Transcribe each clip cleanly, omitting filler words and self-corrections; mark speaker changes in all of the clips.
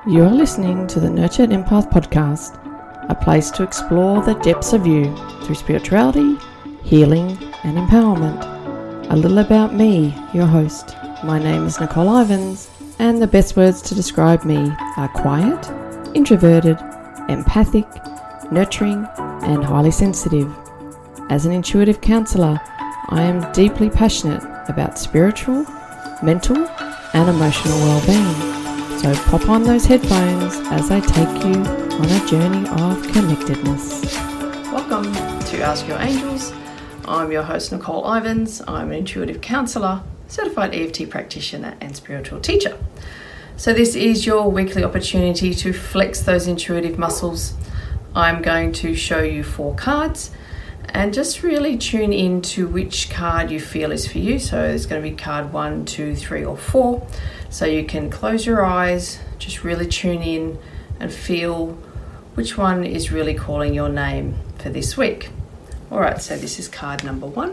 Speaker 1: You are listening to the Nurtured Empath podcast, a place to explore the depths of you through spirituality, healing, and empowerment. A little about me, your host. My name is Nicole Ivins, and the best words to describe me are quiet, introverted, empathic, nurturing, and highly sensitive. As an intuitive counsellor, I am deeply passionate about spiritual, mental, and emotional well-being. So pop on those headphones as I take you on a journey of connectedness. Welcome to Ask Your Angels. I'm your host, Nicole Ivins. I'm an intuitive counsellor, certified EFT practitioner, and spiritual teacher. So this is your weekly opportunity to flex those intuitive muscles. I'm going to show you 4 cards and just really tune in to which card you feel is for you. So there's going to be card 1, 2, 3, or 4. So you can close your eyes, just really tune in and feel which one is really calling your name for this week. All right, so this is card number 1.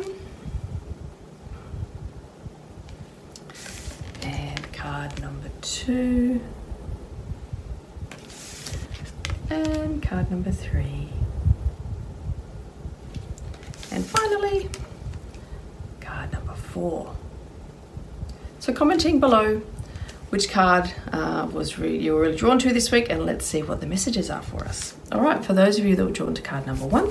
Speaker 1: And card number 2. And card number 3. And finally, card number 4. So commenting below which card you were really drawn to this week, and let's see what the messages are for us. All right, for those of you that were drawn to card number 1,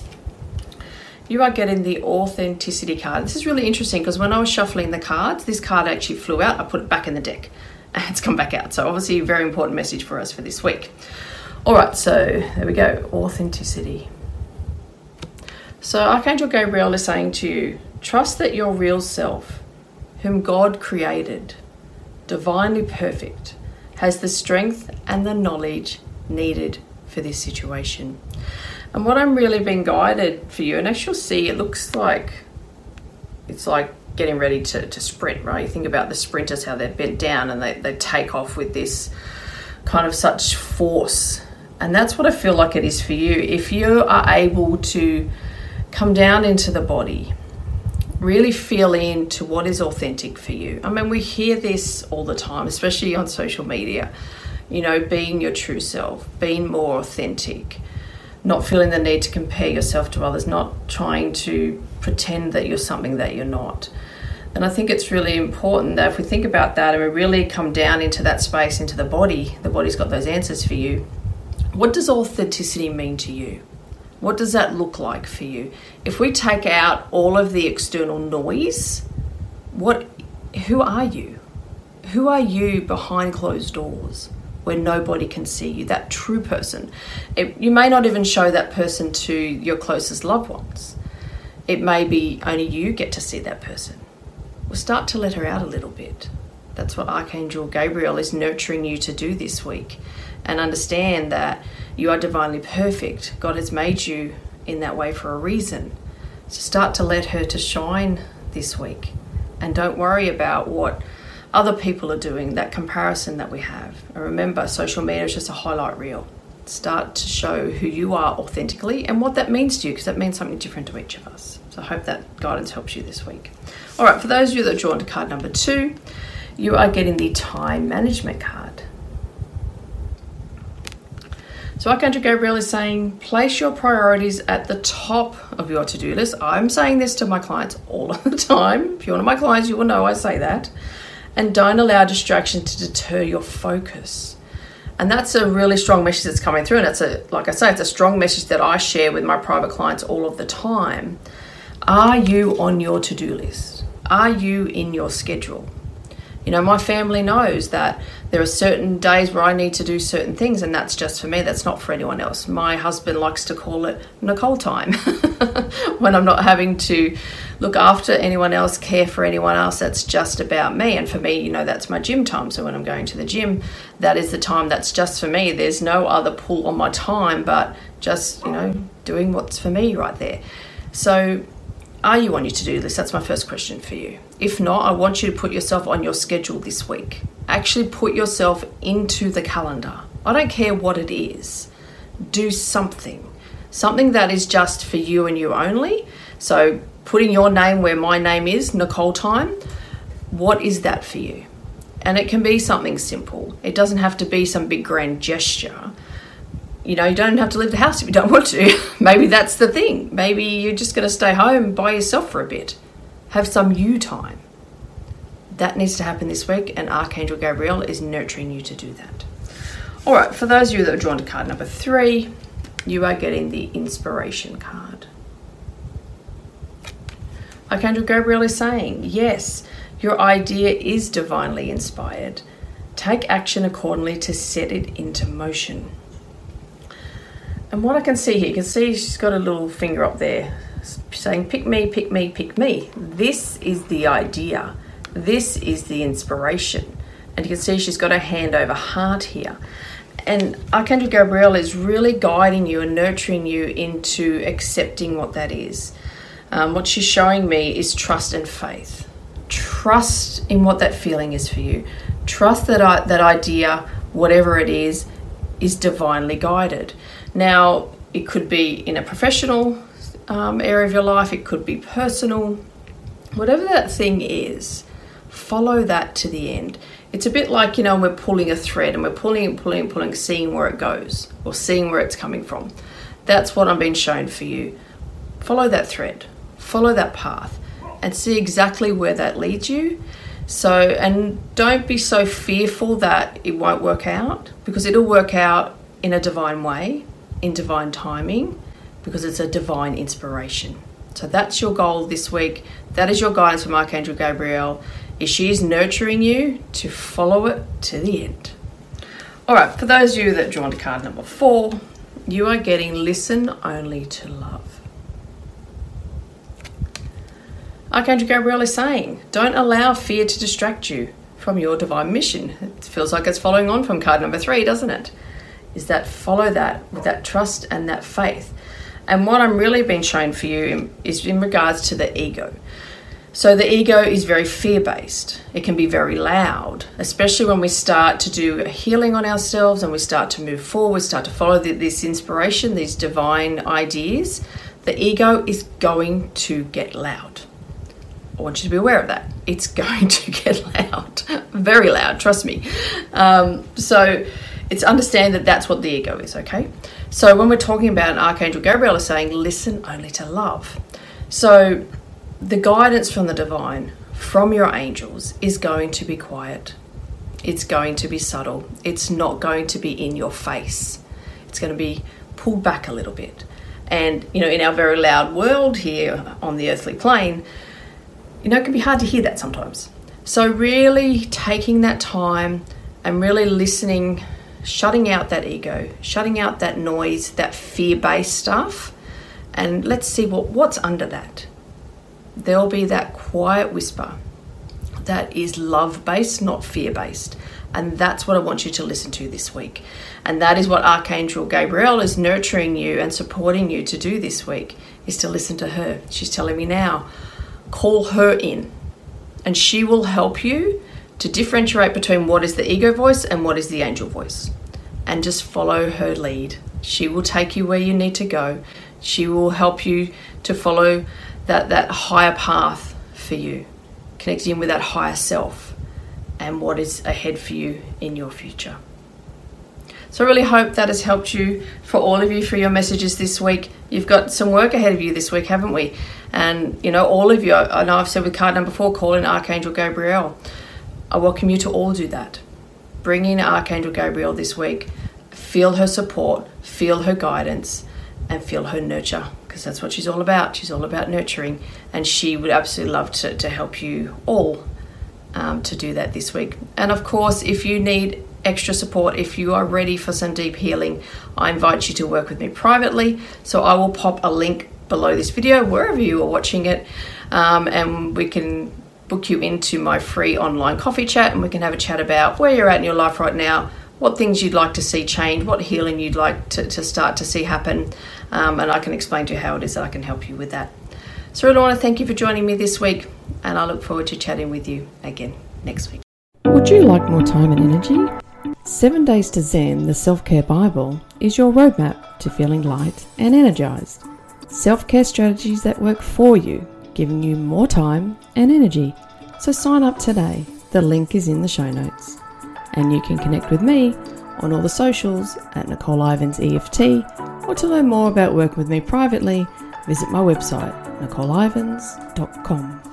Speaker 1: you are getting the authenticity card. This is really interesting because when I was shuffling the cards, this card actually flew out. I put it back in the deck and it's come back out. So obviously a very important message for us for this week. All right, so there we go, authenticity. So Archangel Gabriel is saying to you, trust that your real self, whom God created, divinely perfect, has the strength and the knowledge needed for this situation. And what I'm really being guided for you, and as you'll see, it looks like it's like getting ready to sprint, right? You think about the sprinters, how they're bent down and they take off with this kind of such force. And that's what I feel like it is for you. If you are able to come down into the body, really feel into what is authentic for you. I mean, we hear this all the time, especially on social media, you know, being your true self, being more authentic, not feeling the need to compare yourself to others, not trying to pretend that you're something that you're not. And I think it's really important that if we think about that and we really come down into that space, into the body's got those answers for you. What does authenticity mean to you? What does that look like for you? If we take out all of the external noise, who are you? Who are you behind closed doors where nobody can see you, that true person? You may not even show that person to your closest loved ones. It may be only you get to see that person. Well, start to let her out a little bit. That's what Archangel Gabriel is nurturing you to do this week. And understand that you are divinely perfect. God has made you in that way for a reason. So start to let her to shine this week. And don't worry about what other people are doing, that comparison that we have. And remember, social media is just a highlight reel. Start to show who you are authentically and what that means to you, because that means something different to each of us. So I hope that guidance helps you this week. All right, for those of you that are drawn to card number 2, you are getting the time management card. So Archangel Gabriel is saying, place your priorities at the top of your to-do list. I'm saying this to my clients all the time. If you're one of my clients, you will know I say that. And don't allow distraction to deter your focus. And that's a really strong message that's coming through. And it's a strong message that I share with my private clients all of the time. Are you on your to-do list? Are you in your schedule? You know, my family knows that there are certain days where I need to do certain things, and that's just for me. That's not for anyone else. My husband likes to call it Nicole time when I'm not having to look after anyone else, care for anyone else. That's just about me. And for me, you know, that's my gym time. So when I'm going to the gym, that is the time that's just for me. There's no other pull on my time, but just, you know, doing what's for me right there. So are you on your to-do list? That's my first question for you. If not, I want you to put yourself on your schedule this week. Actually put yourself into the calendar. I don't care what it is. Do something that is just for you and you only. So putting your name where my name is, Nicole time, what is that for you? And it can be something simple. It doesn't have to be some big grand gesture. You don't have to leave the house if you don't want to. Maybe that's the thing. Maybe you're just going to stay home by yourself for a bit. Have some you time. That needs to happen this week, and Archangel Gabriel is nurturing you to do that. All right, for those of you that are drawn to card number 3, you are getting the inspiration card. Archangel Gabriel is saying, yes, your idea is divinely inspired. Take action accordingly to set it into motion. And what I can see here, you can see she's got a little finger up there saying, pick me, pick me, pick me. This is the idea. This is the inspiration. And you can see she's got her hand over heart here. And Archangel Gabriel is really guiding you and nurturing you into accepting what that is. What she's showing me is trust and faith. Trust in what that feeling is for you. Trust that that idea, whatever it is divinely guided. Now, it could be in a professional area of your life. It could be personal. Whatever that thing is, follow that to the end. It's a bit like, we're pulling a thread and we're pulling, seeing where it goes or seeing where it's coming from. That's what I'm being shown for you. Follow that thread, follow that path, and see exactly where that leads you. And don't be so fearful that it won't work out, because it'll work out in a divine way, in divine timing, because it's a divine inspiration. So that's your goal this week. That is your guidance from Archangel Gabriel. She is nurturing you to follow it to the end. All right, for those of you that drawn to card number 4, you are getting listen only to love. Archangel Gabriel is saying, don't allow fear to distract you from your divine mission. It feels like it's following on from card number 3, doesn't it? Is that follow that with that trust and that faith. And what I'm really being shown for you is in regards to the ego. So the ego is very fear-based. It can be very loud, especially when we start to do a healing on ourselves and we start to move forward, start to follow this inspiration, these divine ideas. The ego is going to get loud. I want you to be aware of that. It's going to get loud, very loud, trust me. So it's understand that that's what the ego is, okay? So when we're talking about Archangel Gabriel is saying, listen only to love. So the guidance from the divine, from your angels, is going to be quiet. It's going to be subtle. It's not going to be in your face. It's going to be pulled back a little bit. And, in our very loud world here on the earthly plane, it can be hard to hear that sometimes. So really taking that time and really listening, shutting out that ego, shutting out that noise, that fear-based stuff, and let's see what's under that. There'll be that quiet whisper that is love-based, not fear-based. And that's what I want you to listen to this week. And that is what Archangel Gabriel is nurturing you and supporting you to do this week, is to listen to her. She's telling me now, call her in, and she will help you to differentiate between what is the ego voice and what is the angel voice. And just follow her lead. She will take you where you need to go. She will help you to follow that higher path for you, connecting in with that higher self and what is ahead for you in your future. So I really hope that has helped you, for all of you, for your messages this week. You've got some work ahead of you this week, haven't we? And, all of you, I know I've said with card number 4, call in Archangel Gabriel. I welcome you to all do that. Bring in Archangel Gabriel this week. Feel her support, feel her guidance, and feel her nurture, because that's what she's all about. She's all about nurturing, and she would absolutely love to help you all to do that this week. And of course, if you need extra support, if you are ready for some deep healing, I invite you to work with me privately. So I will pop a link below this video, wherever you are watching it, and we can book you into my free online coffee chat, and we can have a chat about where you're at in your life right now, what things you'd like to see change, what healing you'd like to start to see happen, and I can explain to you how it is that I can help you with that. So I really want to thank you for joining me this week, and I look forward to chatting with you again next week. Would you like more time and energy? 7 Days to Zen, the Self-Care Bible, is your roadmap to feeling light and energized. Self-care strategies that work for you, giving you more time and energy. So sign up today The link is in the show notes. And you can connect with me on all the socials at Nicole Ivins EFT, or to learn more about working with me privately, visit my website, nicoleivins.com.